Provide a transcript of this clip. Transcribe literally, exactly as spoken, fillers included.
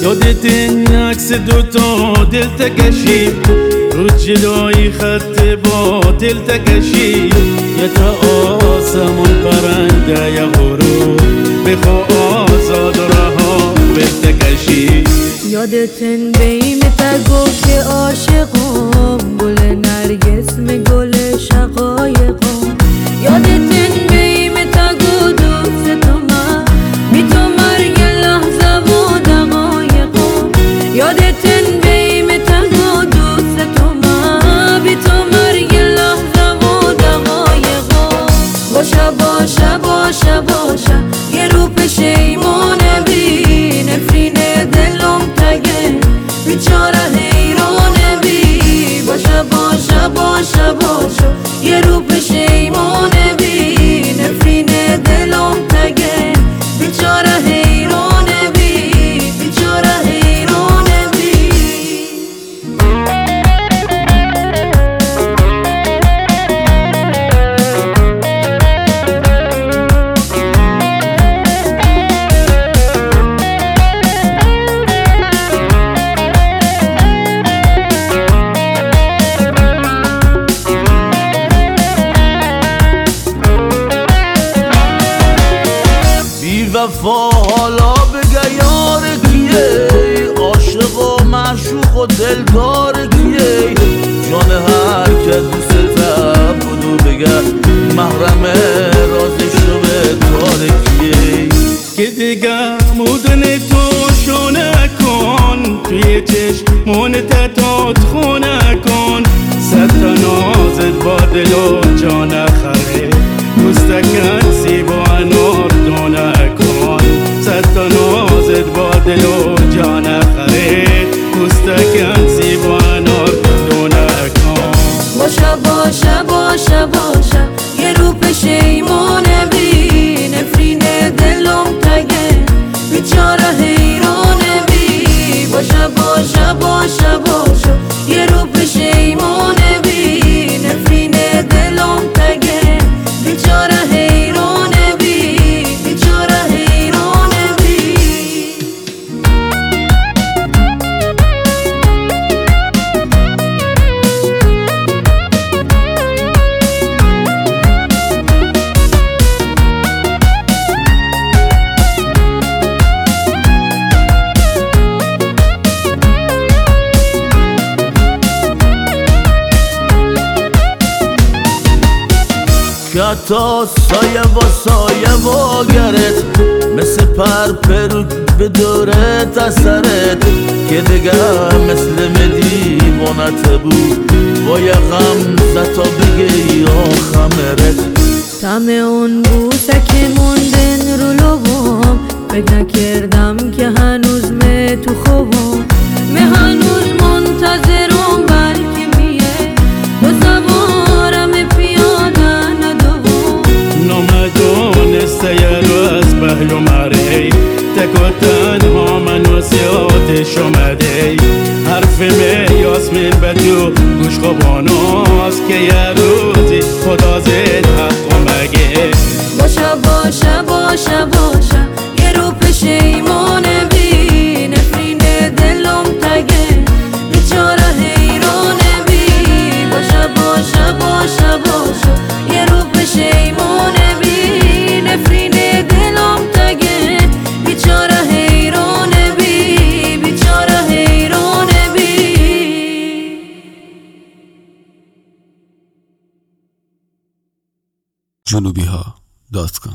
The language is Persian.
یادت این عکس دوتا دل تکشی رو جلوی خط با دل تکشی یه تا آسمون پرنده یه غروب بخوا آزاد رها بل تکشی یادت این بیم تا گفت که عاشقم گل نرگس می گل شقایقم یادت این بیم تا گفت دوست تو من بی تو مرگ لحظه و دقایقم یادت این بیم تا گفت دوست تو من بی تو مرگ لحظه و دقایقم باشه باشه باشه باشه یه رو پشیمونه بی نفرین دلم تگه بیچاره حیرانه بی باشه باشه باشه باشه یه رو پشیمونه بی نفرین دلم تگه بیچاره حیرانه بی بیچاره حیرانه بی وفا حالا بگه یار کیه عاشق و معشوق و دلدار کیه جان هر که دوست بودو بگه محرم رازش رو به تار کیه که دیگه مودن تو شونه کن توی چشمون تتات خونه کن صد تا نازت با دل و جان خره مستکن سیب و انار دونه کن صد تا نازت با دل و جان خره مستکن سیب و انار دونه کن باشه باشه باشه باشه یه رو پشیمونه بی نفرین دلم تگه بیچاره حیرانه بی باشه باشه باشه باشه یه رو پشیمونه بی نفرین دلم تگه بیچاره حیرانه بی بیچاره حیرانه بی که تا سایه و سایه و گرت مثل پر پر بدورت از سرت که دیگه مثل مدیوانت بود با یه غم زتا بگی آخمرت تم اون بوسه که موندن رو لبام فکر نکردم که هنوز می تو خوبم می هنوز منتظرم بلکه میه دو سوارم پیاده ندوم نامدونسته یه روز بهلو مره تک و تنها من وسیاتش اومده حرف می یاسمین به تو گوش خوباناست که یه روزی خدا زد حق مگه باشه باشه باشه باشه یه رو پشیمونه بی نفرین دلم تگه بیچاره حیرانه بی باشه باشه باشه باشه یه رو پشیمونه بی نفرین دلم تگه بیچاره حیرانه بی بیچاره حیرانه بی جنوبی ها دات کام